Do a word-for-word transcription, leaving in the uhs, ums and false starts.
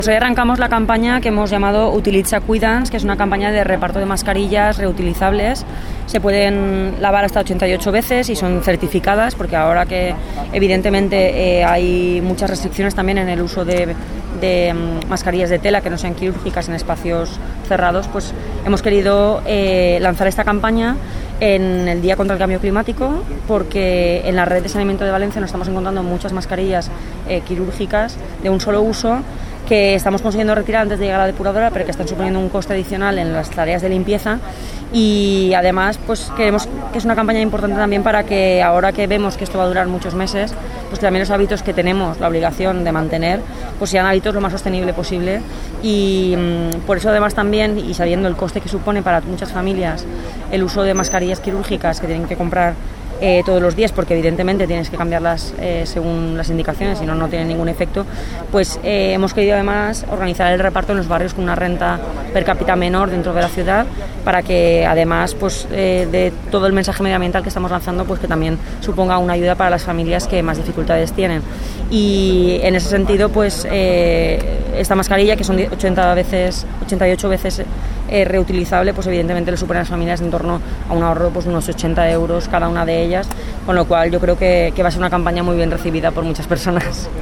Pues hoy arrancamos la campaña que hemos llamado Utilitza Cuidans, que es una campaña de reparto de mascarillas reutilizables. Se pueden lavar hasta ochenta y ocho veces y son certificadas, porque ahora que evidentemente eh, hay muchas restricciones también en el uso de, de um, mascarillas de tela que no sean quirúrgicas en espacios cerrados, pues hemos querido eh, lanzar esta campaña en el Día contra el Cambio Climático, porque en la red de saneamiento de Valencia nos estamos encontrando muchas mascarillas eh, quirúrgicas de un solo uso que estamos consiguiendo retirar antes de llegar a la depuradora, pero que están suponiendo un coste adicional en las tareas de limpieza. Y además pues creemos que es una campaña importante también para que ahora que vemos que esto va a durar muchos meses, pues también los hábitos que tenemos la obligación de mantener pues sean hábitos lo más sostenible posible. Y mmm, por eso además también, y sabiendo el coste que supone para muchas familias el uso de mascarillas quirúrgicas que tienen que comprar Eh, todos los días, porque evidentemente tienes que cambiarlas eh, según las indicaciones, si no, no tienen ningún efecto, pues eh, hemos querido además organizar el reparto en los barrios con una renta per cápita menor dentro de la ciudad, para que además pues eh, de todo el mensaje medioambiental que estamos lanzando, pues que también suponga una ayuda para las familias que más dificultades tienen. Y en ese sentido, pues eh, esta mascarilla, que son ochenta veces, ochenta y ocho veces eh, reutilizable, pues evidentemente le supone a las familias en torno a un ahorro pues, de unos ochenta euros cada una de ellas, con lo cual yo creo que, que va a ser una campaña muy bien recibida por muchas personas.